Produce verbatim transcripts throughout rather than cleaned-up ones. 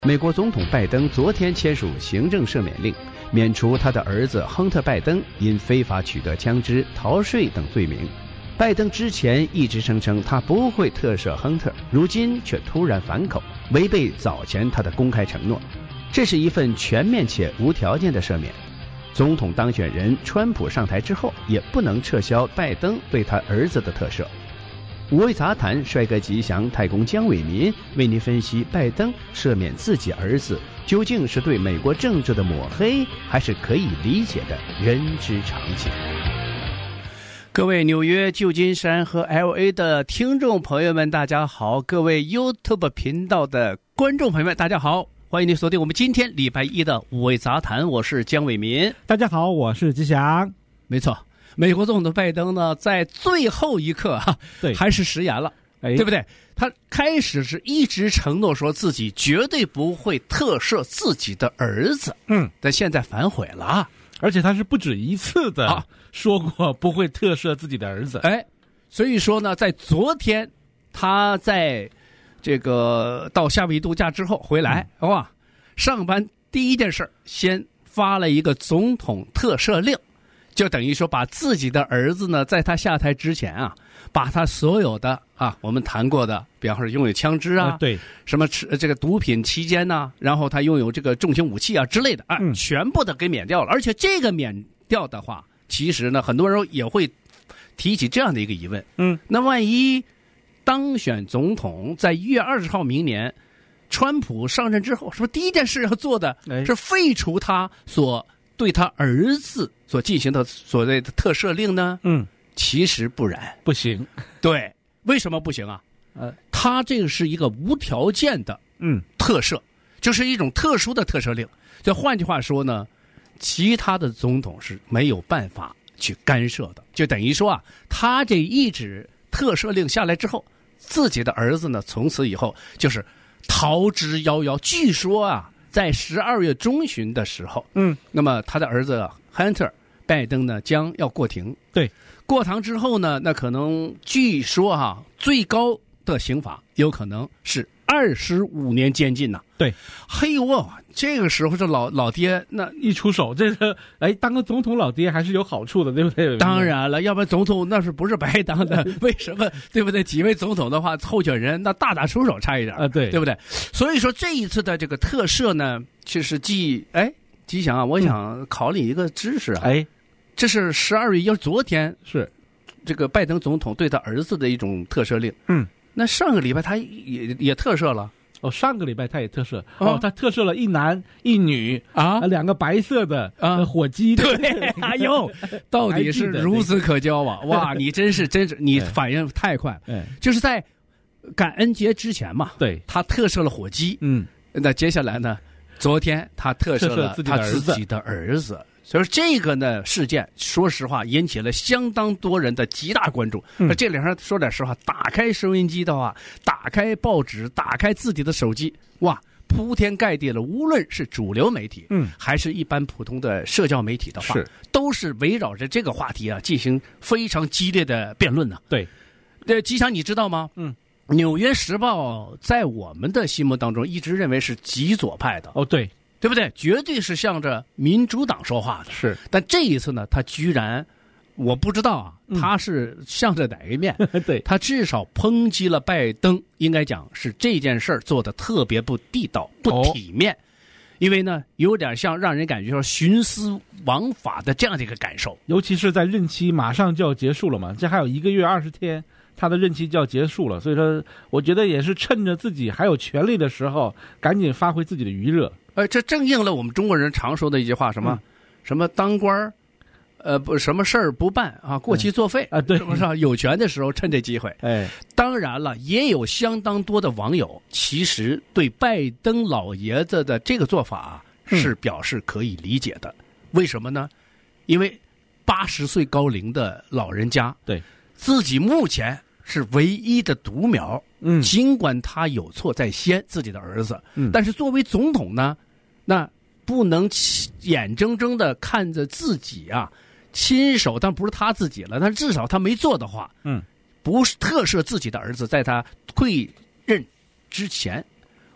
美国总统拜登昨天签署行政赦免令，免除他的儿子亨特·拜登因非法取得枪支、逃税等罪名。拜登之前一直声称他不会特赦亨特，如今却突然反口，违背早前他的公开承诺。这是一份全面且无条件的赦免。总统当选人川普上台之后，也不能撤销拜登对他儿子的特赦。五味杂谈，帅哥吉祥，太公江伟民为您分析拜登赦免自己儿子究竟是对美国政治的抹黑，还是可以理解的人之常情。各位纽约、旧金山和 L A 的听众朋友们大家好，各位 YouTube 频道的观众朋友们大家好，欢迎您锁定我们今天礼拜一的五味杂谈，我是江伟民。 大家好，我是吉祥。 没错，美国总统拜登呢，在最后一刻哈、啊，对，还是食言了，哎，对不对？他开始是一直承诺说自己绝对不会特赦自己的儿子，嗯，但现在反悔了， 而且他是不止一次的说过不会特赦自己的儿子， 哎，所以说呢，在昨天他在这个到夏威夷度假之后回来，嗯、哇，上班第一件事先发了一个总统特赦令。就等于说把自己的儿子呢，在他下台之前啊，把他所有的啊，我们谈过的，比方说拥有枪支啊， 啊对， 什么吃这个毒品期间呢、啊，然后他拥有这个重型武器啊之类的啊，嗯、全部的给免掉了。而且这个免掉的话，其实呢，很多人也会提起这样的一个疑问，嗯，那万一当选总统在一月二十号明年，川普上任之后，是不是第一件事要做的是废除他所对他儿子所进行的所谓的特赦令呢？嗯，其实不然， 不行。 对，为什么不行啊？呃，他这个是一个无条件的，嗯，特赦，就是一种特殊的特赦令。就换句话说呢，其他的总统是没有办法去干涉的。就等于说啊，他这一纸特赦令下来之后，自己的儿子呢，从此以后就是逃之夭夭。据说啊，在十二月中旬的时候，嗯，那么他的儿子 Hunter 拜登呢将要过庭， 对， 过堂之后呢，那可能据说哈、啊，最高的刑罚有可能是二十五年监禁呐、啊。 对， 嘿呦，这个时候这老老爹那一出手，这个哎，当个总统老爹还是有好处的，对不对？ 当然了，要不然总统那是不是白当的？为什么对不对？几位总统的话，候选人那大打出手差一点啊， 对， 对不对？所以说这一次的这个特赦呢，其实既哎吉祥啊，我想考你一个知识啊，哎、嗯，这是十二月一，昨天是这个拜登总统对他儿子的一种特赦令，嗯，那上个礼拜他也也特赦了。 哦，上个礼拜他也特赦哦，他特赦了一男一女啊，两个白色的啊火鸡， 对，哎呦，到底是孺子可教啊！哇，你真是真是你反应太快，哎，就是在感恩节之前嘛， 对， 他特赦了火鸡，嗯，那接下来呢，昨天他特赦了他自己的儿子。所以这个呢事件，说实话引起了相当多人的极大关注。那、嗯、这两天说点实话，打开收音机的话，打开报纸，打开自己的手机，哇，铺天盖地了。无论是主流媒体，嗯，还是一般普通的社交媒体的话，是都是围绕着这个话题啊进行非常激烈的辩论呢、啊。 对， 对，吉祥你知道吗？嗯。《纽约时报》在我们的心目当中一直认为是极左派的。 哦，对。 对不对？绝对是向着民主党说话的。 是， 但这一次呢，他居然，我不知道啊，他是向着哪一面？ 嗯、对， 他至少抨击了拜登，应该讲是这件事儿做得特别不地道、不体面，哦、因为呢，有点像让人感觉说徇私枉法的这样的一个感受。 尤其是在任期马上就要结束了嘛，这还有一个月二十天。他的任期就要结束了，所以说，我觉得也是趁着自己还有权利的时候，赶紧发挥自己的余热。 呃，这正应了我们中国人常说的一句话，什么、嗯、什么当官呃不什么事儿不办啊，过期作废、 嗯、啊，对， 是不是？有权的时候趁这机会。哎，当然了，也有相当多的网友其实对拜登老爷子的这个做法是表示可以理解的。嗯、为什么呢？因为八十岁高龄的老人家， 对自己目前是唯一的独苗，嗯，尽管他有错在先，自己的儿子，嗯，但是作为总统呢，那不能眼睁睁的看着自己啊，亲手，但不是他自己了，但至少他没做的话，嗯，不是特赦自己的儿子，在他退任之前，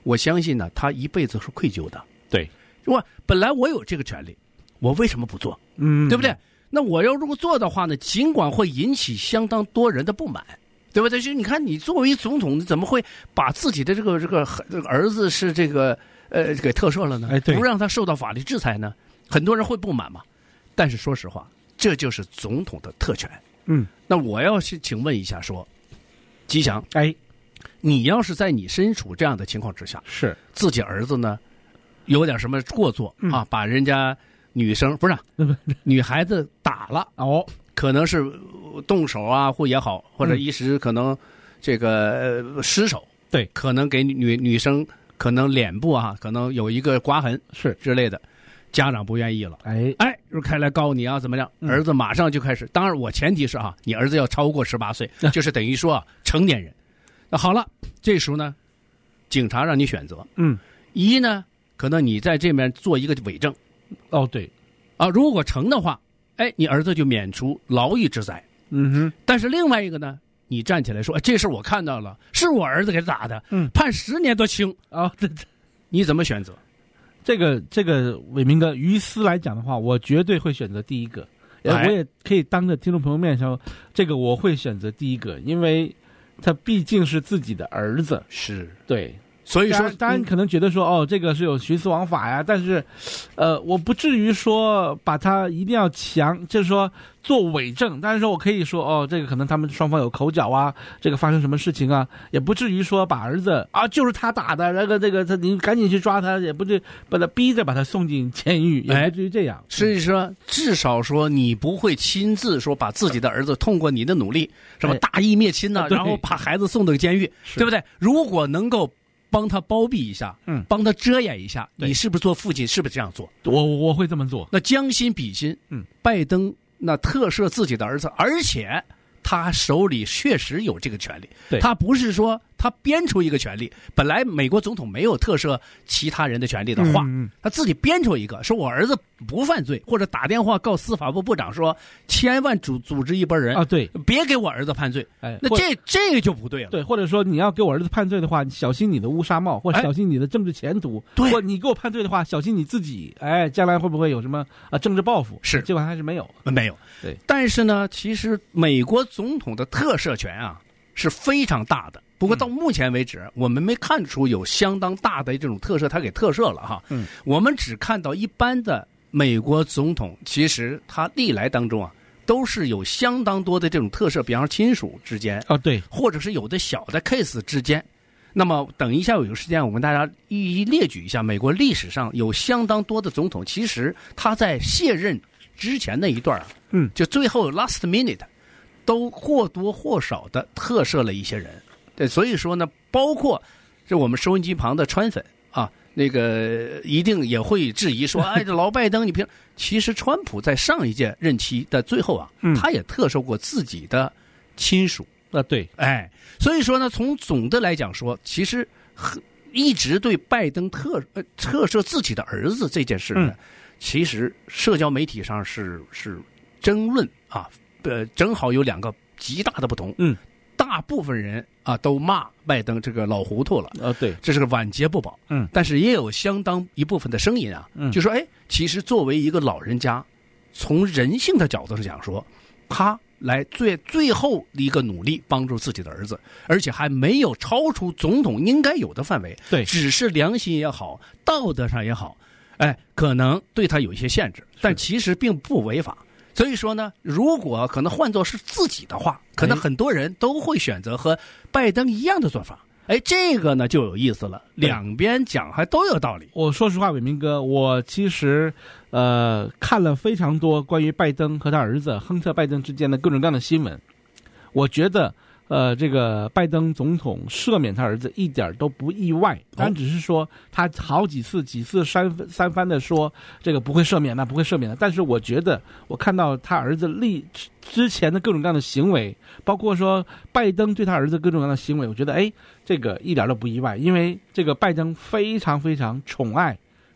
我相信呢，他一辈子是愧疚的。 对， 我本来我有这个权利，我为什么不做？ 嗯， 对不对？那我要如果做的话呢，尽管会引起相当多人的不满，对不对？就你看，你作为总统，怎么会把自己的这个这个这个儿子是这个呃给特赦了呢？ 哎，对， 不让他受到法律制裁呢？很多人会不满嘛。但是说实话，这就是总统的特权。 嗯， 那我要去请问一下说，吉祥， 哎， 你要是在你身处这样的情况之下， 是自己儿子呢有点什么过错、嗯、啊，把人家女生不是、啊、女孩子打了哦， 可能是动手啊，或也好，或者一时可能这个、呃、失手， 对， 可能给女女生可能脸部啊，可能有一个刮痕是之类的，家长不愿意了， 哎哎，就开来告你啊，怎么样？ 嗯、 儿子马上就开始，当然我前提是啊，你儿子要超过十八岁，就是等于说、啊、成年人。那好了，这时候呢，警察让你选择， 嗯， 一呢，可能你在这面做一个伪证。 哦，对， 啊，如果成的话，哎，你儿子就免除牢狱之灾。 嗯哼。 但是另外一个呢，你站起来说，哎，这事我看到了，是我儿子给他打的， 嗯， 判十年都轻。 哦，这这， 你怎么选择？ 这个这个伟明哥，于私来讲的话，我绝对会选择第一个。 哎、 我也可以当着听众朋友面说，这个我会选择第一个，因为他毕竟是自己的儿子。 是， 对。 所以说， 当然，当然可能觉得说，哦，这个是有徇私枉法呀，但是，呃，我不至于说把他一定要强，就是说做伪证。但是说我可以说，哦，这个可能他们双方有口角啊，这个发生什么事情啊，也不至于说把儿子啊就是他打的，那个这个他你赶紧去抓他，也不至把他逼着把他送进监狱，也不至于这样。 所以说，至少说你不会亲自说把自己的儿子通过你的努力，什么大义灭亲呐、啊，然后把孩子送到监狱，对不对？如果能够帮他包庇一下， 嗯， 帮他遮掩一下，你是不是做父亲？是不是这样做？ 我我会这么做。 那将心比心， 嗯， 拜登那特赦自己的儿子，而且他手里确实有这个权利， 对， 他不是说他编出一个权利，本来美国总统没有特赦其他人的权利的话， 嗯嗯、 他自己编出一个，说我儿子不犯罪，或者打电话告司法部部长说，千万组组织一拨人啊，对， 别给我儿子判罪， 哎， 那这这个就不对了， 对，或者说你要给我儿子判罪的话，小心你的乌纱帽，或者小心你的政治前途， 对、哎， 或你给我判罪的话，小心你自己，哎，将来会不会有什么啊政治报复？ 是， 结果还是没有， 没有， 对， 但是呢，其实美国总统的特赦权啊是非常大的。不过到目前为止、嗯，我们没看出有相当大的这种特赦，他给特赦了哈。 嗯， 我们只看到一般的美国总统，其实他历来当中啊，都是有相当多的这种特赦，比方说亲属之间啊，对， 或者是有的小的 case 之间。那么等一下有个时间，我们大家一一列举一下美国历史上有相当多的总统，其实他在卸任之前那一段啊， 嗯， 就最后 last minute 都或多或少的特赦了一些人。对，所以说呢，包括这我们收音机旁的川粉啊，那个一定也会质疑说，哎，这老拜登你凭……其实川普在上一届任期的最后啊， 嗯、 他也特赦过自己的亲属啊，对， 哎，所以说呢，从总的来讲说，其实一直对拜登特呃特赦自己的儿子这件事呢， 嗯、 其实社交媒体上是是争论啊，呃，正好有两个极大的不同， 嗯。 大部分人啊都骂拜登这个老糊涂了啊，对， 这是个晚节不保。 嗯， 但是也有相当一部分的声音啊， 嗯， 就说哎，其实作为一个老人家，从人性的角度上讲说，他来最最后一个努力帮助自己的儿子，而且还没有超出总统应该有的范围， 对， 只是良心也好，道德上也好，哎，可能对他有一些限制，但其实并不违法。所以说呢，如果可能换作是自己的话，可能很多人都会选择和拜登一样的做法。哎，这个呢就有意思了，两边讲还都有道理。 我说实话，伟明哥，我其实呃看了非常多关于拜登和他儿子亨特·拜登之间的各种各样的新闻，我觉得呃这个拜登总统赦免他儿子一点都不意外，但只是说他好几次几次三三番的说这个不会赦免的，不会赦免的。但是我觉得我看到他儿子立之前的各种各样的行为，包括说拜登对他儿子各种各样的行为，我觉得哎，这个一点都不意外，因为这个拜登非常非常宠爱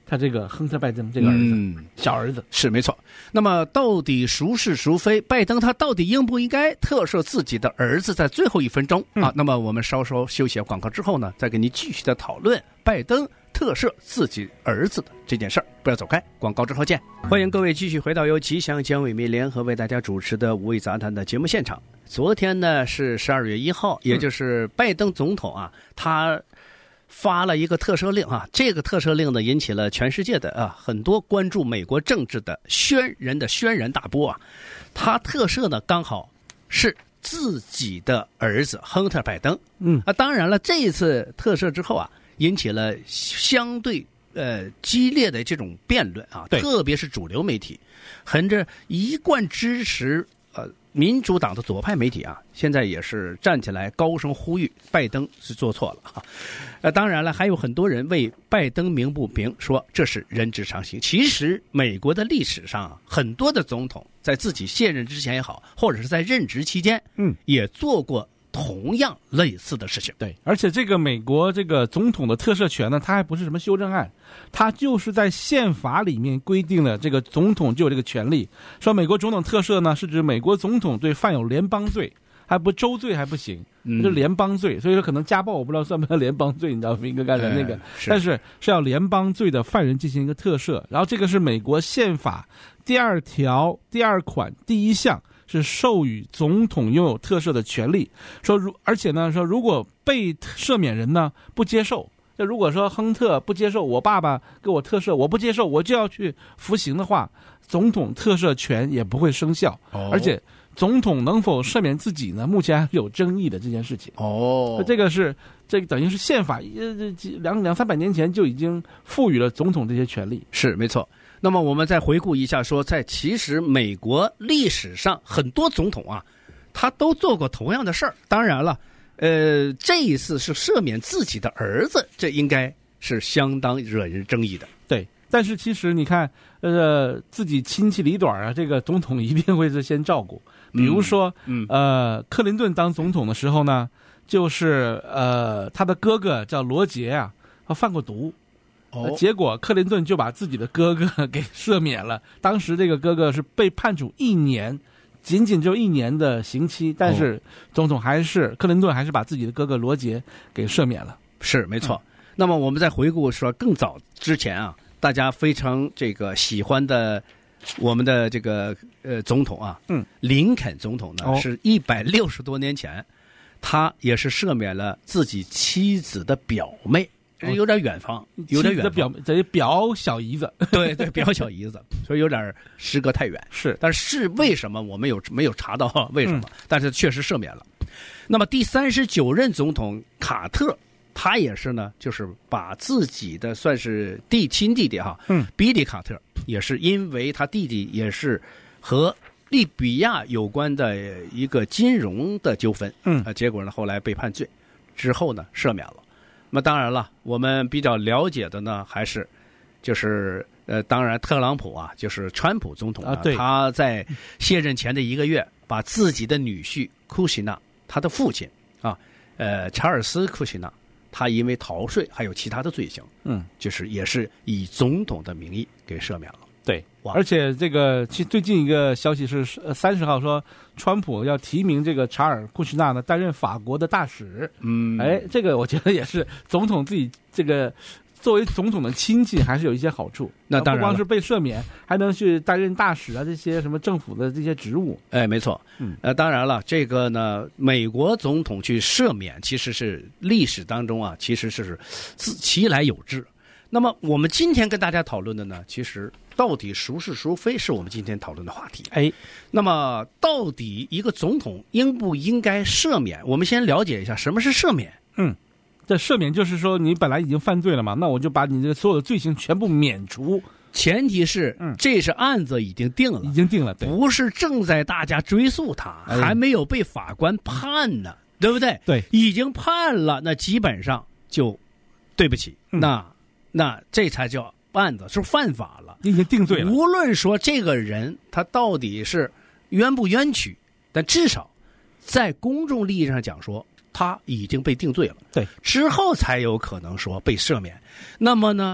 他这个亨特·拜登这个儿子， 嗯， 小儿子是没错。那么到底孰是孰非？拜登他到底应不应该特赦自己的儿子在最后一分钟、嗯、啊？那么我们稍稍休息广告之后呢，再跟你继续的讨论拜登特赦自己儿子的这件事儿。不要走开，广告之后见。欢迎各位继续回到由吉祥江伟民联合为大家主持的五味杂谈的节目现场。昨天呢是十二月一号，也就是拜登总统啊，他发了一个特赦令啊，这个特赦令呢引起了全世界的啊很多关注美国政治的轩人的轩然大波啊。他特赦呢刚好是自己的儿子亨特·拜登， 嗯啊，当然了，这一次特赦之后啊，引起了相对呃激烈的这种辩论啊，特别是主流媒体，很着一贯支持呃。民主党的左派媒体啊，现在也是站起来高声呼吁拜登是做错了啊。呃，当然了，还有很多人为拜登鸣不平，说这是人之常情。其实，美国的历史上啊，很多的总统在自己卸任之前也好，或者是在任职期间，嗯，也做过同样类似的事情。 对，而且这个美国这个总统的特赦权呢，它还不是什么修正案，它就是在宪法里面规定了这个总统就有这个权利。说美国总统特赦呢，是指美国总统对犯有联邦罪，还不州罪还不行，就是联邦罪。所以说可能家暴我不知道算不算联邦罪，你知道明哥刚才那个，是但是是要联邦罪的犯人进行一个特赦。然后这个是美国宪法第二条第二款第一项。是授予总统拥有特赦的权利，说如而且呢说如果被赦免人呢不接受，那如果说亨特不接受我爸爸给我特赦，我不接受我就要去服刑的话，总统特赦权也不会生效。哦、而且总统能否赦免自己呢？目前还是有争议的这件事情。哦，这个是这个等于是宪法呃两两三百年前就已经赋予了总统这些权利。 是没错。那么我们再回顾一下说，在其实美国历史上很多总统啊，他都做过同样的事儿。当然了，呃，这一次是赦免自己的儿子，这应该是相当惹人争议的。 对，但是其实你看，呃，自己亲戚里短啊，这个总统一定会是先照顾。比如说，嗯，呃，克林顿当总统的时候呢，就是呃，他的哥哥叫罗杰啊，他犯过毒。哦、结果克林顿就把自己的哥哥给赦免了。当时这个哥哥是被判处一年，仅仅只有一年的刑期，但是总统还是、哦、克林顿还是把自己的哥哥罗杰给赦免了。 是没错、嗯。那么我们再回顾说更早之前啊，大家非常这个喜欢的我们的这个呃总统啊，嗯，林肯总统呢、哦、是一百六十多年前，他也是赦免了自己妻子的表妹。有点远方，有点远方， 表这表小姨子， 对对，表小姨子，所以有点时隔太远。 是， 但是为什么我们有没有查到为什么？嗯、但是确实赦免了。那么第三十九任总统卡特，他也是呢，就是把自己的算是弟亲弟弟哈，嗯，比利卡特也是因为他弟弟也是和利比亚有关的一个金融的纠纷，嗯，啊，结果呢后来被判罪，之后呢赦免了。那当然了，我们比较了解的呢，还是就是呃，当然特朗普啊，就是川普总统啊，他在卸任前的一个月，把自己的女婿库希纳，他的父亲啊，呃，查尔斯库希纳，他因为逃税还有其他的罪行，嗯，就是也是以总统的名义给赦免了。 对，而且这个其最近一个消息是三十号说，川普要提名这个查尔库什纳呢担任法国的大使。嗯，哎，这个我觉得也是总统自己这个作为总统的亲戚还是有一些好处。 那当然， 不光是被赦免，还能去担任大使啊，这些什么政府的这些职务。 哎，没错。嗯，呃，当然了，这个呢，美国总统去赦免，其实是历史当中啊，其实是自其来有之。那么我们今天跟大家讨论的呢，其实到底孰是孰非是我们今天讨论的话题。哎，那么到底一个总统应不应该赦免？我们先了解一下什么是赦免。 嗯，这赦免就是说你本来已经犯罪了嘛，那我就把你这所有的罪行全部免除。 前提是，嗯，这是案子已经定了， 已经定了，对， 不是正在大家追诉他，哎、还没有被法官判呢，对不对？ 对， 已经判了，那基本上就对不起，嗯、那。那这才叫案子是犯法了， 已经定罪了。 无论说这个人他到底是冤不冤屈，但至少在公众利益上讲说，他已经被定罪了。 对， 之后才有可能说被赦免。那么呢，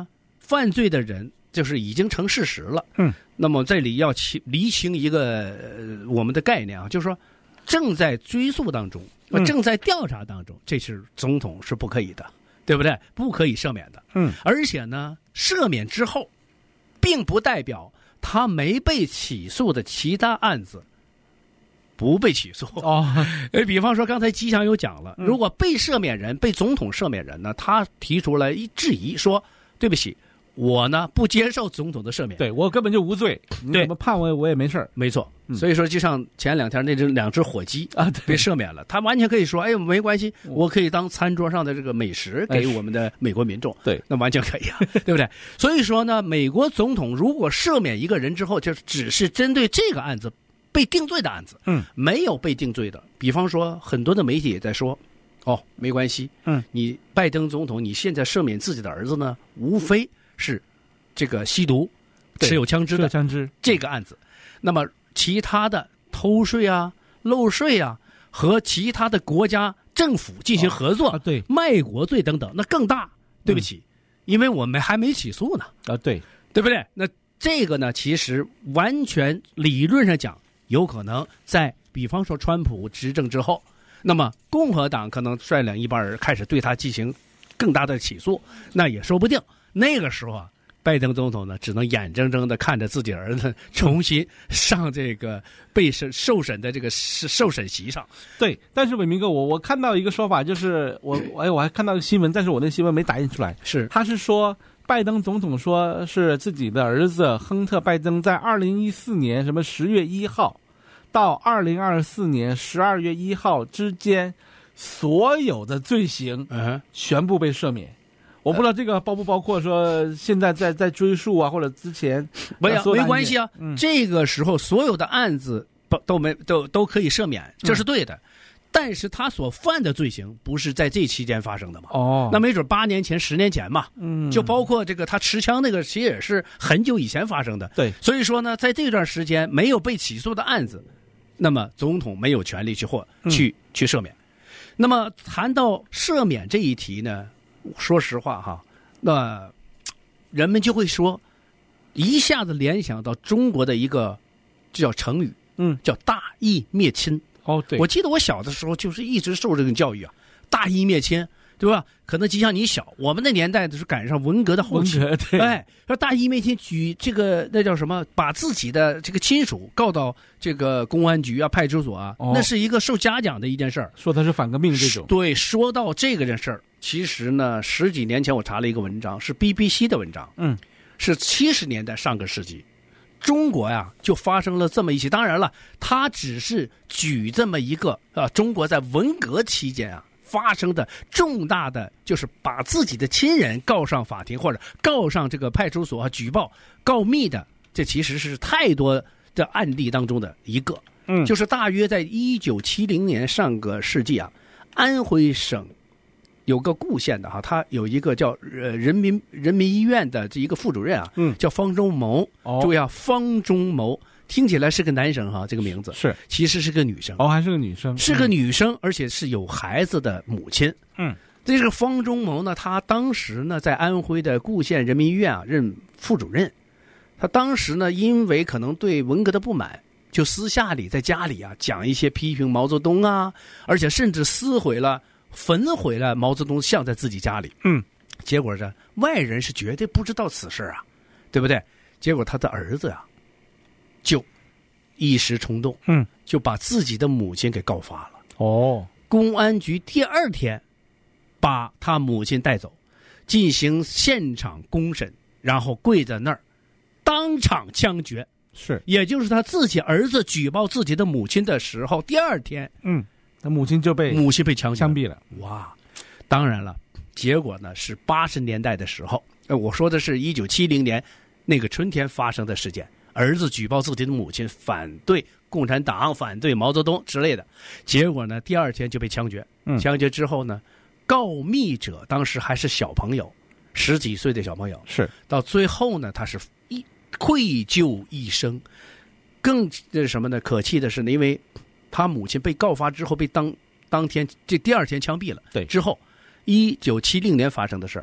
犯罪的人就是已经成事实了。 嗯， 那么这里要厘清一个、呃、我们的概念啊，就是说正在追诉当中， 嗯、 正在调查当中，这是总统是不可以的，对不对？不可以赦免的。 嗯， 而且呢，赦免之后，并不代表他没被起诉的其他案子不被起诉哦。 呃，比方说刚才吉祥有讲了，如果被赦免人、被总统赦免人呢，他提出来一质疑说，对不起，我呢不接受总统的赦免， 对我根本就无罪，你怎么判我我也没事儿。 没错、 嗯， 所以说就像前两天那只两只火鸡啊被赦免了，他完全可以说，哎，没关系，我可以当餐桌上的这个美食给我们的美国民众， 对， 那完全可以啊，对不对？所以说呢，美国总统如果赦免一个人之后，就只是针对这个案子被定罪的案子， 嗯， 没有被定罪的，比方说很多的媒体也在说，哦，没关系， 嗯， 你拜登总统你现在赦免自己的儿子呢，无非是这个吸毒、持有枪支的枪支这个案子，那么其他的偷税啊、漏税啊和其他的国家政府进行合作， 哦啊、对， 卖国罪等等，那更大。对不起，嗯、因为我们还没起诉呢， 啊，对， 对不对？那这个呢，其实完全理论上讲，有可能在比方说川普执政之后，那么共和党可能率领一帮人开始对他进行更大的起诉，那也说不定。那个时候啊，拜登总统呢，只能眼睁睁的看着自己儿子重新上这个被审受审的这个受审席上。 对，但是伟明哥，我我看到一个说法，就是我哎，我还看到一个新闻，但是我那新闻没打印出来。 是， 他是说拜登总统说是自己的儿子亨特·拜登在二零一四年什么十月一号到二零二四年十二月一号之间，所有的罪行嗯全部被赦免。我不知道这个包不包括说现在在在追诉啊，或者之前没有没关系啊、 嗯。 这个时候所有的案子都没都都可以赦免，这是对的。嗯、但是他所犯的罪行不是在这期间发生的嘛？ 哦， 那没准八年前、十年前嘛。 嗯， 就包括这个他持枪那个，其实也是很久以前发生的。 对， 所以说呢，在这段时间没有被起诉的案子，那么总统没有权利去或去、嗯、去赦免。那么谈到赦免这一题呢？说实话哈，那人们就会说，一下子联想到中国的一个叫成语， 嗯， 叫大义灭亲。 哦，对， 我记得我小的时候就是一直受这个教育啊，大义灭亲，对吧？可能就像你小，我们那年代的是赶上文革的后期， 对， 哎，说大义灭亲，举这个那叫什么，把自己的这个亲属告到这个公安局啊、派出所啊，哦、那是一个受嘉奖的一件事儿， 说他是反革命这种。 对，说到这个件事儿。其实呢，十几年前我查了一个文章，是 B B C 的文章， 嗯， 是七十年代上个世纪，中国呀就发生了这么一起。当然了，他只是举这么一个啊，中国在文革期间啊发生的重大的，就是把自己的亲人告上法庭或者告上这个派出所啊，举报告密的，这其实是太多的案例当中的一个。 嗯， 就是大约在一九七零年上个世纪啊，安徽省。有个固县的哈，他有一个叫呃人民人民医院的这一个副主任啊， 嗯， 叫方中谋。 哦， 注意啊，方中谋听起来是个男生哈，这个名字是， 其实是个女生。 哦，还是个女生， 是个女生，嗯、而且是有孩子的母亲。 嗯， 这个方中谋呢，他当时呢在安徽的固县人民医院啊任副主任。他当时呢，因为可能对文革的不满，就私下里在家里啊讲一些批评毛泽东啊，而且甚至撕毁了。焚毁了毛泽东像在自己家里， 嗯， 结果呢，外人是绝对不知道此事啊，对不对？结果他的儿子啊，就一时冲动， 嗯， 就把自己的母亲给告发了。 哦， 公安局第二天把他母亲带走，进行现场公审，然后跪在那儿，当场枪决。 是， 也就是他自己儿子举报自己的母亲的时候，第二天， 嗯。他母亲就被母亲被枪枪毙了。 哇，当然了，结果呢是八十年代的时候，呃，我说的是一九七零年那个春天发生的事件。儿子举报自己的母亲反对共产党、反对毛泽东之类的，结果呢第二天就被枪决。 嗯， 枪决之后呢，告密者当时还是小朋友，十几岁的小朋友， 是到最后呢，他是一愧疚一生。更这是什么呢？可气的是呢，因为。他母亲被告发之后，被当当天这第二天枪毙了。 对， 之后，一九七零年发生的事儿，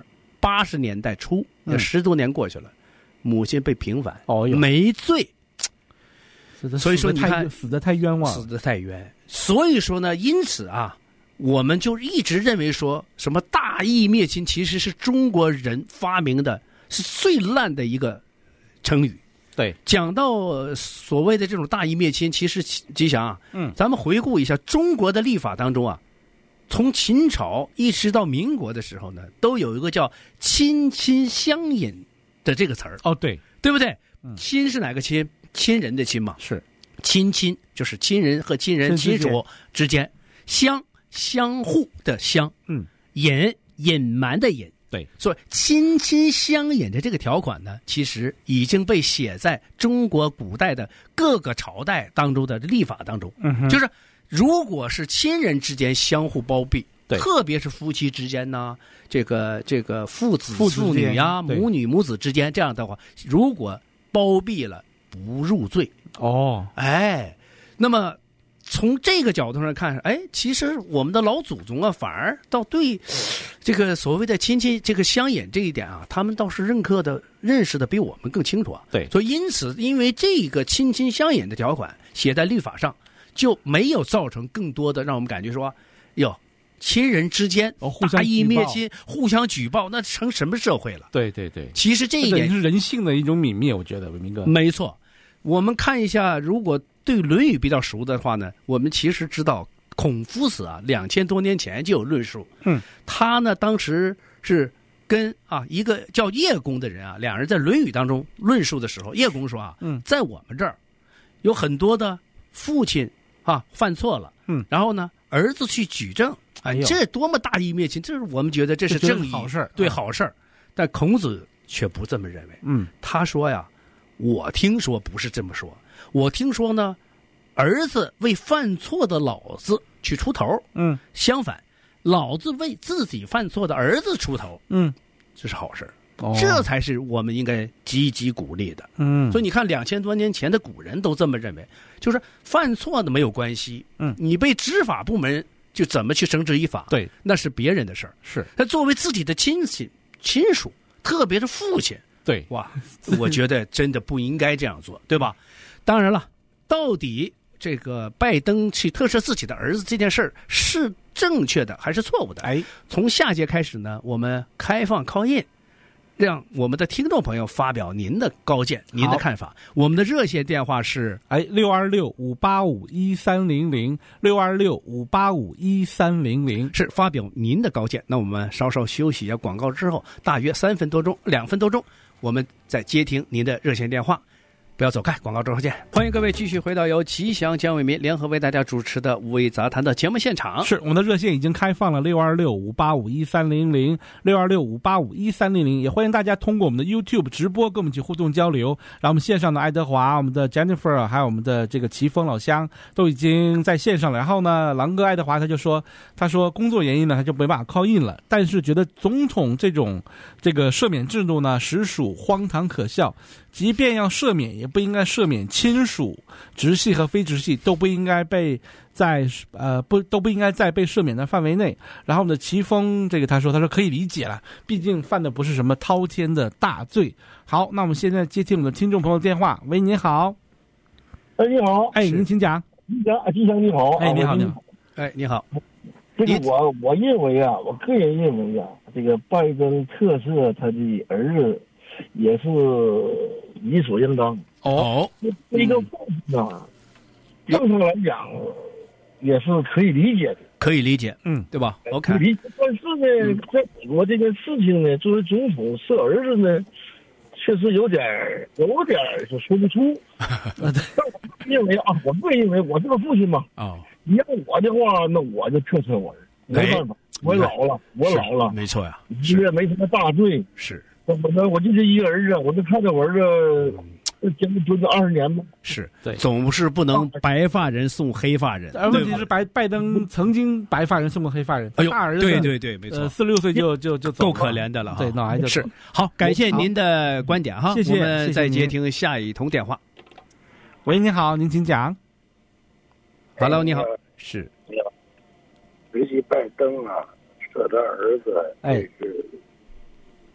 八十年代初， 嗯十多年过去了，母亲被平反， 哦哟没罪，所以说你太看死的太冤枉了， 死得太冤。所以说呢，因此啊，我们就一直认为说什么大义灭亲，其实是中国人发明的，是最烂的一个成语。 对， 讲到呃所谓的这种大义灭亲，其实吉祥啊， 嗯， 咱们回顾一下中国的历法当中啊，从秦朝一直到民国的时候呢，都有一个叫亲亲相隐的这个词儿， 哦对， 对不对？ 嗯亲是哪个亲？亲人的亲嘛， 是亲亲就是亲人和亲人亲亲之间属之间，相相互的相， 嗯， 隐隐瞒的隐。 对， 所以亲亲相隐的这个条款呢，其实已经被写在中国古代的各个朝代当中的历法当中。 嗯哼， 就是如果是亲人之间相互包庇， 对特别是夫妻之间呢，这个这个父子父子父女呀、 之间对母女母子之间这样的话，如果包庇了不入罪。 哦， 哎，那么从这个角度上看，哎，其实我们的老祖宗啊，反而倒对这个所谓的亲戚这个相隐这一点啊，他们倒是认可的、认识的比我们更清楚啊。 对， 所以因此，因为这个亲亲相隐的条款写在律法上，就没有造成更多的让我们感觉说，哟，亲人之间哦互相大义灭举报亲、互相举报，那成什么社会了？ 对对对， 其实这一点这等于是人性的一种泯灭，我觉得伟明哥， 没错。我们看一下，如果对《论语》比较熟的话呢，我们其实知道孔夫子啊，两千多年前就有论述。 嗯， 他呢当时是跟啊一个叫叶公的人啊，两人在《论语》当中论述的时候，叶公说啊， 嗯， 在我们这儿有很多的父亲啊犯错了， 嗯， 然后呢儿子去举证，哎， 哎呦这多么大义灭亲，这是我们觉得这是这就是正义好事儿对啊好事儿。但孔子却不这么认为。 嗯， 他说呀，我听说不是这么说，我听说呢，儿子为犯错的老子去出头， 嗯， 相反，老子为自己犯错的儿子出头， 嗯， 这是好事儿， 哦， 这才是我们应该积极鼓励的。 嗯， 所以你看，两千多年前的古人都这么认为，就是犯错的没有关系， 嗯你被执法部门就怎么去绳之以法， 对， 那是别人的事儿。 是他作为自己的亲戚亲属，特别是父亲， 对， 哇，我觉得真的不应该这样做，对吧？当然了，到底这个拜登去特赦自己的儿子这件事儿是正确的还是错误的？ 哎， 从下节开始呢，我们开放call in，让我们的听众朋友发表您的高见、您的看法。我们的热线电话是哎，六二六五八五一三零零，六二六五八五一三零零， 是发表您的高见。那我们稍稍休息一下广告之后，大约三分多钟、两分多钟，我们再接听您的热线电话。不要走开，广告之后见。欢迎各位继续回到由吉祥、姜伟民联合为大家主持的五味杂谈的节目现场。 是我们的热线已经开放了，六二六五八五一三零零，六二六五八五一三零零，也欢迎大家通过我们的 YouTube 直播跟我们一起互动交流。然后我们线上的爱德华、我们的 Jennifer 还有我们的这个齐峰老乡都已经在线上了。然后呢，狼哥爱德华他就说，他说工作原因呢他就没办法call in了，但是觉得总统这种这个赦免制度呢实属荒唐可笑，即便要赦免也不应该赦免亲属，直系和非直系都不应该被在呃不都不应该在被赦免的范围内。然后呢，齐峰这个他说他说可以理解了，毕竟犯的不是什么滔天的大罪。好，那我们现在接听我们的听众朋友电话。喂，您好。 哎，你好。 哎，您请讲。 吉祥，吉祥你好。 哎，你好，你好。 哎，你好。 这个我我认为啊，我个人认为啊，这个拜登特赦他的儿子也是理所应当。 哦， 一个父亲啊，正常来讲也是可以理解的， 可以理解， 嗯， 对吧 ？OK， 理解。但是呢，在美国这件事情呢，作为总统是儿子呢，确实有点有点是说不出。认为啊，我个人认为我是个父亲嘛， 哦， 你要我的话，那我就特赦我儿子，没办法，我老了，我老了， 没错呀， 一个没什么大罪， 是， 我我我就这一个儿子，我就看着我儿子。将近蹲了二十年吧。 是， 对， 总是不能白发人送黑发人。 而问题是拜拜登曾经白发人送过黑发人， 哎呦， 大儿子对对对，没错， 四六岁就就就够可怜的了， 对，脑癌就是好，感谢您的观点哈， 谢谢。 我们再接听下一通电话。 喂，你好，您请讲。 Hello， 你好，是， 你好。尤其拜登啊，赦他儿子， 哎， 是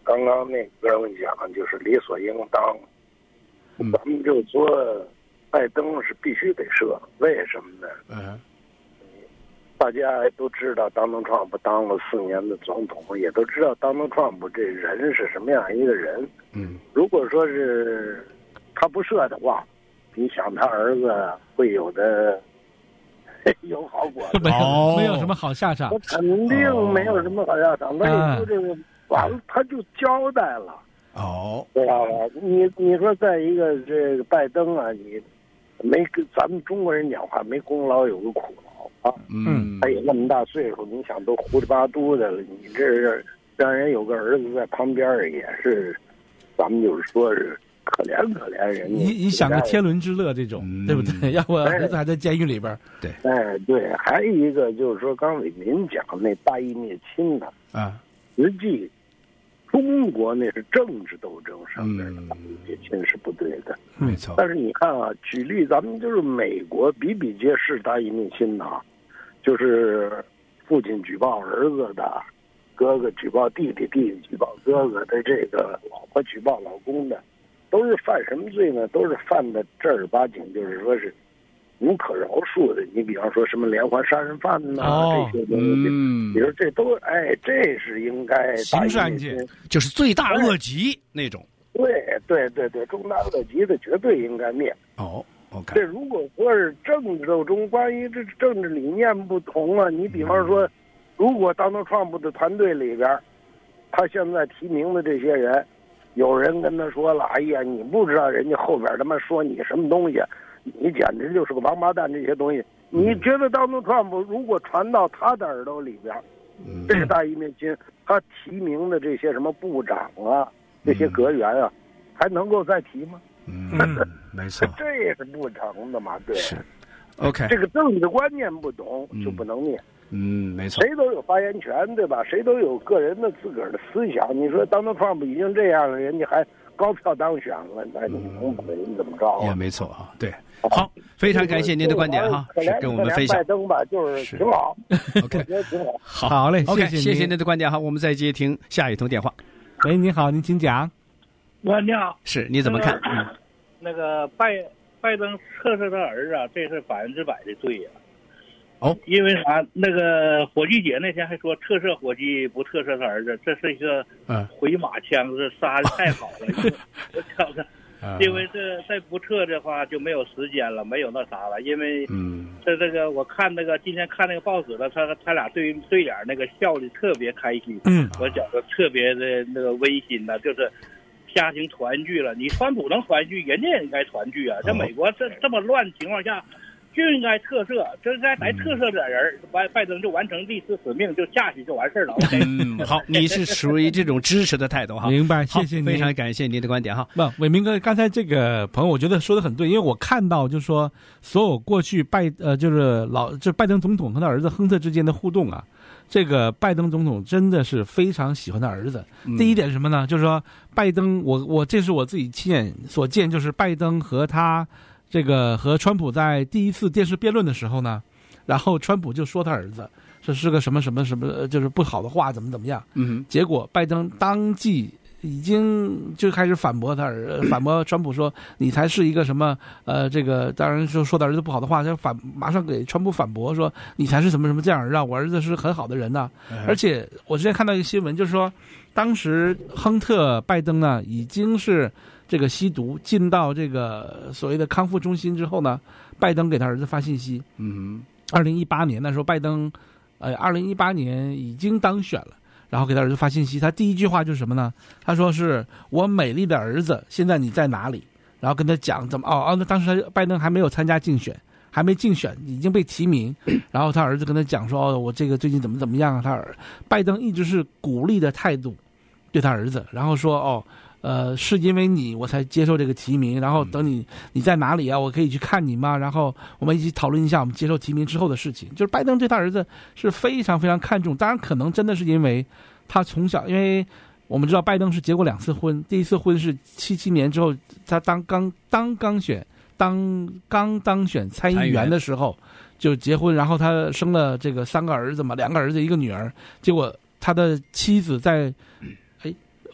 刚刚那哥们讲就是理所应当， 嗯、 咱们就说拜登是必须得设，为什么呢？ 嗯， 大家都知道，Donald Trump当了四年的总统，也都知道Donald Trump这人是什么样一个人。 嗯， 如果说是他不设的话，你想他儿子会有的有好果子， 没有、 哦、 没有什么好下场， 肯定没有什么好下场。那你说这个完了，他就交代了。 哦， 对吧？你你说再一个这个拜登啊，你没跟咱们中国人讲话，没功劳有个苦劳啊。 嗯， 他也那么大岁数，你想都糊里八嘟的了，你这是让人有个儿子在旁边也是，咱们就是说是可怜可怜人家。 你你想个天伦之乐这种， 嗯、 对不对？要不儿子还在监狱里边。 对， 哎对，还有一个就是说，刚伟民讲那大义灭亲的啊， 实际中国那是政治斗争上面的大义灭亲是不对的， 没错。 但是你看啊，举例咱们就是美国比比皆是大义灭亲呐，就是父亲举报儿子的，哥哥举报弟弟，弟弟举报哥哥的，这个老婆举报老公的，都是犯什么罪呢？都是犯的正儿八经，就是说是无可饶恕的。你比方说什么连环杀人犯呐、 哦、 这些东西， 嗯， 比如这都哎，这是应该刑事案件， 就是罪大恶极那种。 对对对对，重大恶极的绝对应该灭。 哦 ，OK。 这如果说是政治斗争，关于这政治理念不同啊，你比方说，嗯、如果 Donald Trump 的团队里边，他现在提名的这些人，有人跟他说了，哎呀，你不知道人家后边他妈说你什么东西，你简直就是个王八蛋，这些东西， 嗯、 你觉得 Donald Trump 如果传到他的耳朵里边， 嗯、 这是大义灭亲，他提名的这些什么部长啊，这些阁员啊，还能够再提吗？ 嗯，没错， 这是不成的嘛，对。 是 ，OK。 这个政治观念不懂就不能灭。 嗯，没错。 谁都有发言权，对吧？谁都有个人的自个儿的思想。你说 Donald Trump 已经这样了，人家还高票当选了，那你能把人怎么着啊？ 也没错啊，对。好，非常感谢您的观点哈，是跟我们分享。 拜登吧，就是挺好 ，OK， 我觉得挺好。 好， 好嘞 ，OK， 谢谢谢您的观点哈，我们再接听下一通电话。 喂，你好，您请讲。 喂，你好， 是你怎么看？ 那个, 那个拜拜登测试他儿子啊，这是百分之百的对呀、 啊。哦， 因为啥？那个火炬节那天还说特赦火炬不特赦他儿子，这是一个回马枪，是杀的太好了。我觉得，因为这再不撤的话就没有时间了，没有那啥了。因为嗯， 这这个我看那个今天看那个报纸了，他他俩对对脸那个笑的特别开心， 嗯， 我觉得特别的那个温馨的，就是。家庭团聚了，你川普能团聚，人家也应该团聚啊！在美国这这么乱情况下，就应该特赦，就应该来特赦点人，拜拜登就完成历史使命，就下去就完事了。 嗯，好，你是属于这种支持的态度哈。 明白，谢谢您， 非常感谢您的观点哈。 不，伟明哥，刚才这个朋友我觉得说的很对，因为我看到就是说，所有过去拜呃就是老就拜登总统和他儿子亨特之间的互动啊。这个拜登总统真的是非常喜欢他儿子。 嗯、 第一点是什么呢？就是说，拜登，我我这是我自己亲眼所见，就是拜登和他这个和川普在第一次电视辩论的时候呢，然后川普就说他儿子这是个什么什么什么，就是不好的话，怎么怎么样。 嗯， 结果拜登当即已经就开始反驳他儿，反驳川普说你才是一个什么呃，这个当然说说他儿子不好的话，他反马上给川普反驳说你才是什么什么这样，让我儿子是很好的人呐、啊。而且我之前看到一个新闻，就是说当时亨特拜登呢已经是这个吸毒进到这个所谓的康复中心之后呢，拜登给他儿子发信息。 嗯， 二零一八年那时候拜登，呃，二零一八年已经当选了。然后给他儿子发信息，他第一句话就是什么呢？他说是我美丽的儿子，现在你在哪里？然后跟他讲怎么哦哦，那当时拜登还没有参加竞选，还没竞选，已经被提名。然后他儿子跟他讲说哦，我这个最近怎么怎么样啊？他儿拜登一直是鼓励的态度对他儿子，然后说哦。呃，是因为你我才接受这个提名，然后等你你在哪里啊？我可以去看你吗？然后我们一起讨论一下我们接受提名之后的事情。就是拜登对他儿子是非常非常看重，当然可能真的是因为他从小，因为我们知道拜登是结过两次婚，第一次婚是七七年之后，他当刚当刚选当刚当选参议员的时候就结婚，然后他生了这个三个儿子嘛，两个儿子一个女儿，结果他的妻子在。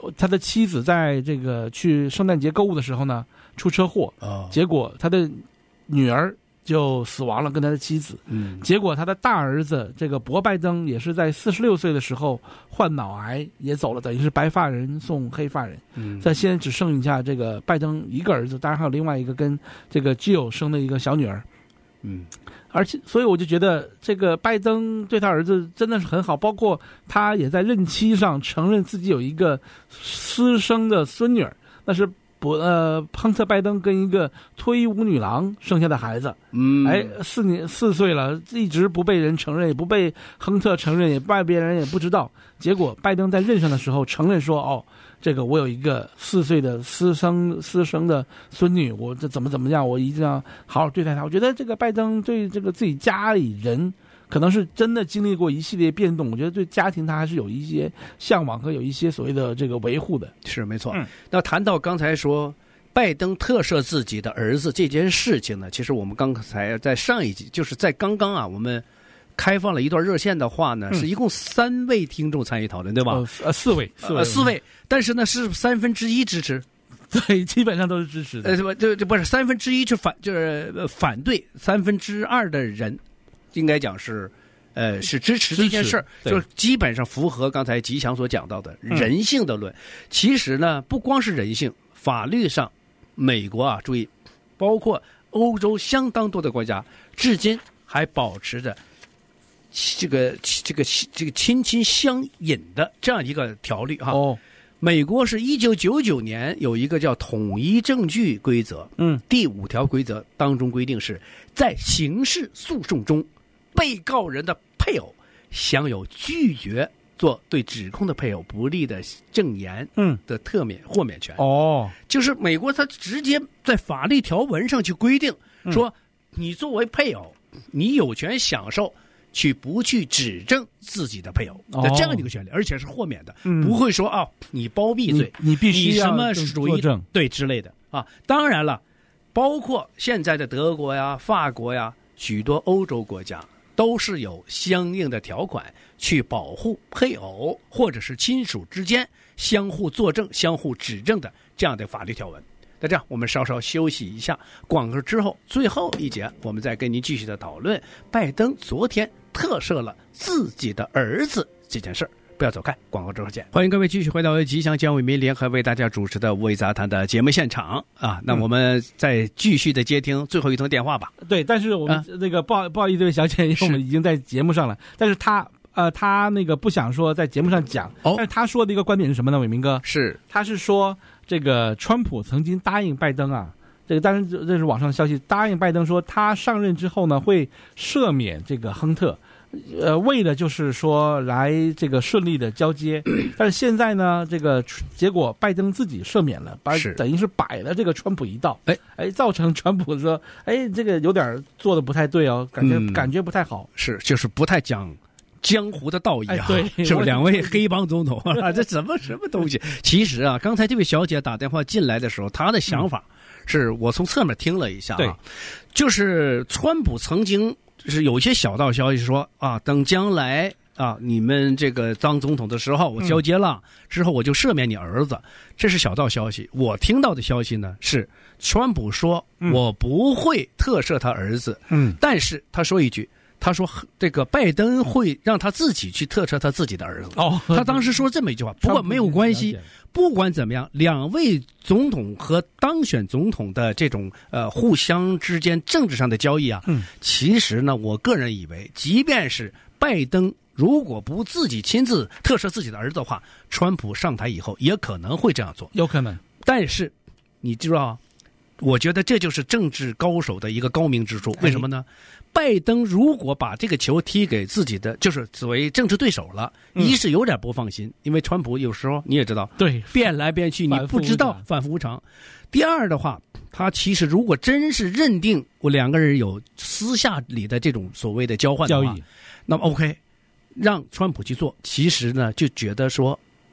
他的妻子在这个去圣诞节购物的时候呢出车祸， 哦， 结果他的女儿就死亡了，跟他的妻子。 嗯， 结果他的大儿子这个博拜登也是在四十六岁的时候患脑癌也走了，等于是白发人送黑发人。 嗯， 在现在只剩下这个拜登一个儿子，当然还有另外一个跟这个Jill生的一个小女儿。 嗯， 而且所以我就觉得这个拜登对他儿子真的是很好，包括他也在任期上承认自己有一个私生的孙女儿，那是不呃亨特拜登跟一个脱衣舞女郎生下的孩子。 嗯， 哎，四年四岁了，一直不被人承认，也不被亨特承认，也外边人也不知道。结果拜登在任上的时候承认说，哦，这个我有一个四岁的私生私生的孙女，我这怎么怎么样，我一定要好好对待她。我觉得这个拜登对这个自己家里人可能是真的经历过一系列变动，我觉得对家庭他还是有一些向往和有一些所谓的这个维护的。 是没错。 嗯， 那谈到刚才说拜登特赦自己的儿子这件事情呢，其实我们刚才在上一集，就是在刚刚啊，我们开放了一段热线的话呢， 嗯、 是一共三位听众参与讨论，对吧？ 呃，呃四位，四位， 呃，四位，但是呢是三分之一支持。 对，基本上都是支持的。 呃，不，这这不是三分之一就反，就是呃反对，三分之二的人应该讲是。呃，是支持这件事儿，就是基本上符合刚才吉祥所讲到的人性的论。嗯、其实呢，不光是人性，法律上，美国啊，注意，包括欧洲相当多的国家，至今还保持着这个这个这个亲亲相隐的这样一个条例哈。 哦， 美国是一九九九年有一个叫统一证据规则， 嗯， 第五条规则当中规定是在刑事诉讼中。被告人的配偶享有拒绝做对指控的配偶不利的证言的特免豁免权。 哦， 就是美国他直接在法律条文上去规定说，你作为配偶，你有权享受去不去指证自己的配偶的这样一个权利，而且是豁免的，不会说啊你包庇罪， 你必须什么属于对之类的啊。当然了，包括现在的德国呀、法国呀，许多欧洲国家。都是有相应的条款去保护配偶或者是亲属之间相互作证、相互指证的这样的法律条文。那这样，我们稍稍休息一下，广告之后，最后一节我们再跟您继续的讨论拜登昨天特赦了自己的儿子这件事儿。不要走开，广告之后见。欢迎各位继续回到由吉祥江伟民联合为大家主持的五味杂谈的节目现场啊！那我们再继续的接听最后一通电话吧。 对，但是我们、啊、那个不好不好意思，这位小姐，因为我们已经在节目上了，但是他呃他那个不想说在节目上讲，哦、但是他说的一个观点是什么呢？伟民哥是， 他是说这个川普曾经答应拜登啊。这个当然这是网上的消息，答应拜登说他上任之后呢会赦免这个亨特。呃，为的就是说来这个顺利的交接，但是现在呢，这个结果拜登自己赦免了，把等于是摆了这个川普一道，哎哎，造成川普说，哎，这个有点做的不太对哦，感觉、嗯、感觉不太好， 是就是不太讲江湖的道义啊， 哎、对， 是不是？两位黑帮总统啊，这什么什么东西？其实啊，刚才这位小姐打电话进来的时候，她的想法是我从侧面听了一下啊， 对， 就是川普曾经。是有些小道消息说啊，等将来啊你们这个当总统的时候，我交接了、嗯、之后我就赦免你儿子，这是小道消息。我听到的消息呢是，川普说、嗯、我不会特赦他儿子， 嗯， 但是他说一句，他说这个拜登会让他自己去特赦他自己的儿子。 哦， 他当时说这么一句话，不过没有关系。不管怎么样，两位总统和当选总统的这种呃互相之间政治上的交易啊， 嗯， 其实呢，我个人以为，即便是拜登如果不自己亲自特赦自己的儿子的话，川普上台以后也可能会这样做， 有可能。 但是你知道，我觉得这就是政治高手的一个高明之处。为什么呢？拜登如果把这个球踢给自己的，就是所谓政治对手了，嗯、一是有点不放心，因为川普有时候你也知道， 对， 变来变去，你不知道反复无常。第二的话，他其实如果真是认定我两个人有私下里的这种所谓的交换的话， 交易， 那么 OK， 让川普去做，其实呢就觉得说，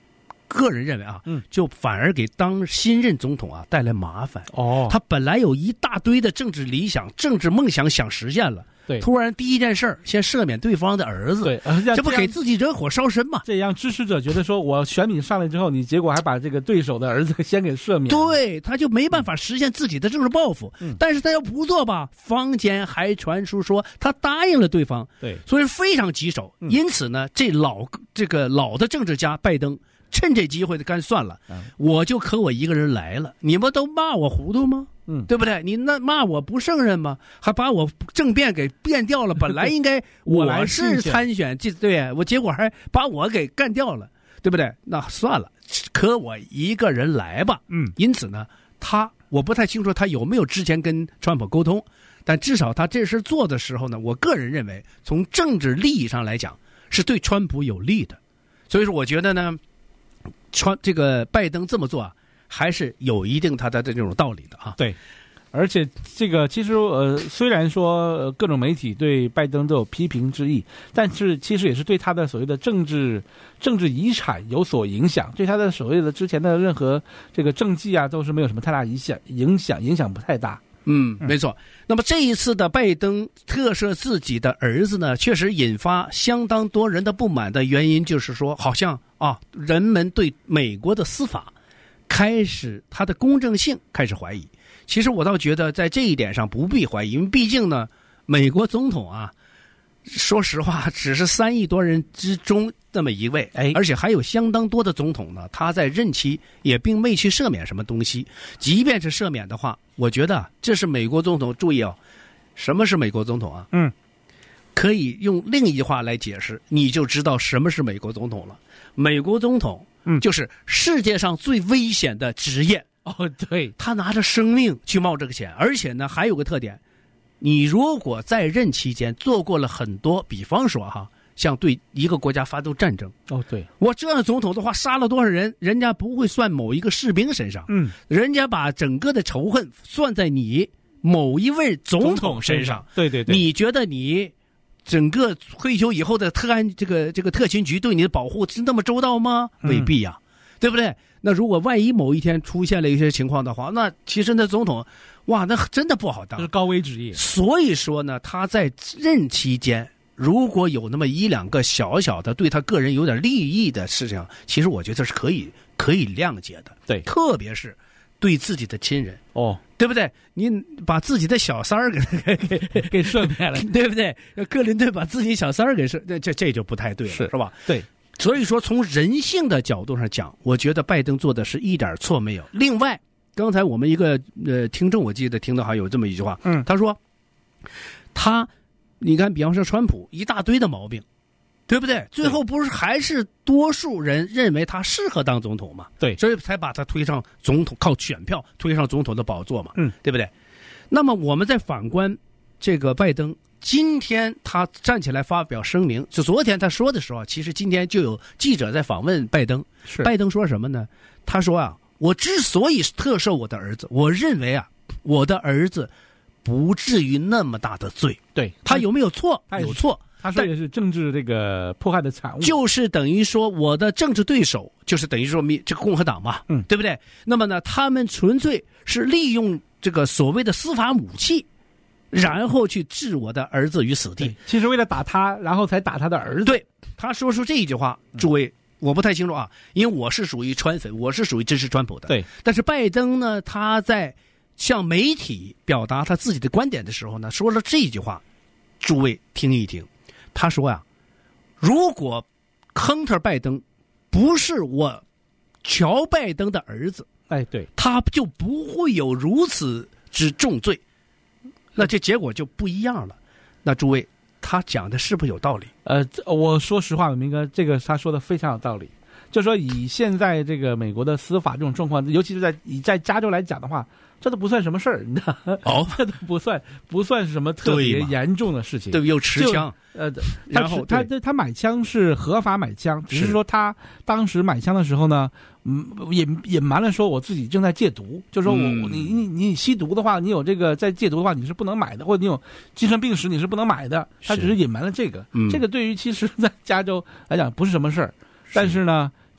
个人认为啊， 嗯， 就反而给当新任总统啊带来麻烦。 哦， 他本来有一大堆的政治理想、政治梦想想实现了， 对， 突然第一件事儿先赦免对方的儿子， 对，呃、 这不给自己惹火烧身吗？ 这样支持者觉得说，我选你上来之后，你结果还把这个对手的儿子先给赦免， 对，他就没办法实现自己的政治抱负。 嗯， 但是他要不做吧，坊间还传出说他答应了对方， 对， 所以非常棘手。 嗯、 因此呢，这老这个老的政治家拜登趁这机会就干算了， 嗯， 我就可我一个人来了，你们都骂我糊涂吗？ 嗯， 对不对？你那骂我不胜任吗？还把我政变给变掉了。本来应该我是参选，这对我结果还把我给干掉了，对不对？那算了，可我一个人来吧。 嗯， 因此呢，他我不太清楚他有没有之前跟川普沟通，但至少他这事做的时候呢，我个人认为从政治利益上来讲是对川普有利的。所以说，我觉得呢，川这个拜登这么做啊，还是有一定他的这种道理的啊。 对，而且这个其实呃，虽然说、呃、各种媒体对拜登都有批评之意，但是其实也是对他的所谓的政治政治遗产有所影响，对他的所谓的之前的任何这个政绩啊，都是没有什么太大影响，影响影响不太大。 嗯，没错。那么这一次的拜登特赦自己的儿子呢，确实引发相当多人的不满的原因，就是说，好像啊，人们对美国的司法开始它的公正性开始怀疑。其实我倒觉得在这一点上不必怀疑，因为毕竟呢，美国总统啊，说实话只是三亿多人之中那么一位， 哎， 而且还有相当多的总统呢，他在任期也并未去赦免什么东西。即便是赦免的话，我觉得这是美国总统，注意哦，什么是美国总统啊？ 嗯， 可以用另一句话来解释，你就知道什么是美国总统了。美国总统， 嗯， 就是世界上最危险的职业。 哦，对， 他拿着生命去冒这个险，而且呢，还有个特点，你如果在任期间做过了很多，比方说哈，像对一个国家发动战争， 哦，对， 我这样总统的话，杀了多少人，人家不会算某一个士兵身上， 嗯， 人家把整个的仇恨算在你某一位总统身上， 对对对， 你觉得你整个退休以后的特安这个这个特勤局对你的保护是那么周到吗？未必呀、啊，嗯、对不对？那如果万一某一天出现了一些情况的话，那其实那总统，哇，那真的不好当， 这是高危职业。 所以说呢，他在任期间如果有那么一两个小小的对他个人有点利益的事情，其实我觉得是可以可以谅解的。 对， 特别是对自己的亲人， 哦， 对不对？你把自己的小三儿给给给赦免了， 对不对？克林顿把自己小三儿给赦，这这这就不太对了，是是吧？ 对。 所以说，从人性的角度上讲，我觉得拜登做的是一点错没有。另外，刚才我们一个呃听众，我记得听到还有这么一句话， 嗯， 他说，他，你看，比方说川普一大堆的毛病，对不对？最后不是还是多数人认为他适合当总统嘛？ 对， 所以才把他推上总统，靠选票推上总统的宝座嘛， 嗯， 对不对？那么我们再反观这个拜登。今天他站起来发表声明，就昨天他说的时候，其实今天就有记者在访问拜登。 是拜登说什么呢？他说啊，我之所以特赦我的儿子，我认为啊，我的儿子不至于那么大的罪。 对， 他有没有错？有错。 他说也是政治这个迫害的产物， 就是等于说我的政治对手，就是等于说这个共和党嘛， 嗯， 对不对？那么呢，他们纯粹是利用这个所谓的司法武器。然后去置我的儿子于死地， 其实为了打他，然后才打他的儿子。 对，他说出这一句话，诸位，我不太清楚啊，因为我是属于川粉，我是属于支持川普的。 对， 但是拜登呢，他在向媒体表达他自己的观点的时候呢，说了这句话，诸位听一听。他说呀，如果亨特·拜登不是我乔·拜登的儿子， 哎，对， 他就不会有如此之重罪。那这结果就不一样了。那诸位，他讲的是不是有道理？ 呃，我说实话，明哥，这个他说的非常有道理。就说以现在这个美国的司法这种状况，尤其是在以在加州来讲的话，这都不算什么事儿，你知道？ 哦， 这都不算不算是什么特别严重的事情。 对，又持枪， 呃， 然后他他他买枪是合法买枪，只是说他当时买枪的时候呢，嗯，隐隐瞒了说我自己正在戒毒，就说我、嗯、你你你吸毒的话，你有这个在戒毒的话，你是不能买的，或者你有精神病史你是不能买的。他只是隐瞒了这个， 嗯、 这个对于其实在加州来讲不是什么事儿，但是呢。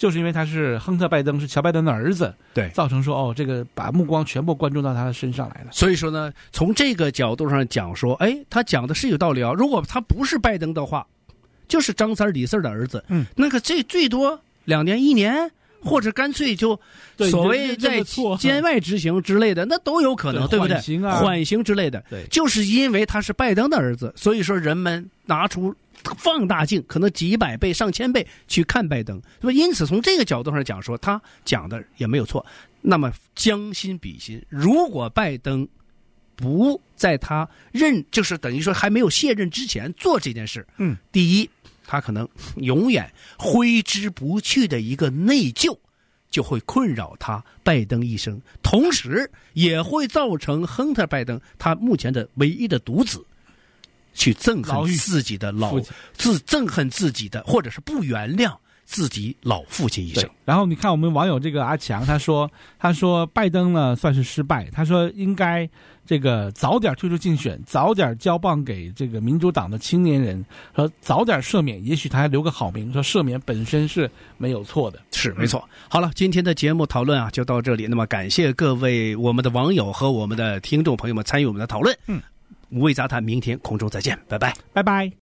就是因为他是亨特·拜登，是乔拜登的儿子， 对， 造成说哦，这个把目光全部关注到他的身上来了。 所以说呢，从这个角度上讲说，哎，他讲的是有道理啊。如果他不是拜登的话，就是张三李四的儿子， 嗯， 那个这最多两年一年。或者干脆就所谓在监外执行之类的，那都有可能，对不对？ 缓刑啊， 缓刑之类的。 对， 就是因为他是拜登的儿子，所以说人们拿出放大镜，可能几百倍、上千倍去看拜登。那么因此从这个角度上讲说，他讲的也没有错。那么将心比心，如果拜登不在他任，就是等于说还没有卸任之前做这件事， 嗯， 第一，他可能永远挥之不去的一个内疚就会困扰他拜登一生，同时也会造成亨特·拜登他目前的唯一的独子去憎恨自己的老自憎恨自己的，或者是不原谅自己老父亲一生。 然后你看我们网友这个阿强，他说他说拜登呢算是失败，他说应该这个早点退出竞选，早点交棒给这个民主党的青年人，说早点赦免，也许他还留个好名，说赦免本身是没有错的。 是没错。好了，今天的节目讨论啊就到这里。那么感谢各位我们的网友和我们的听众朋友们参与我们的讨论。嗯，五味杂谈，明天空中再见，拜拜， 拜拜。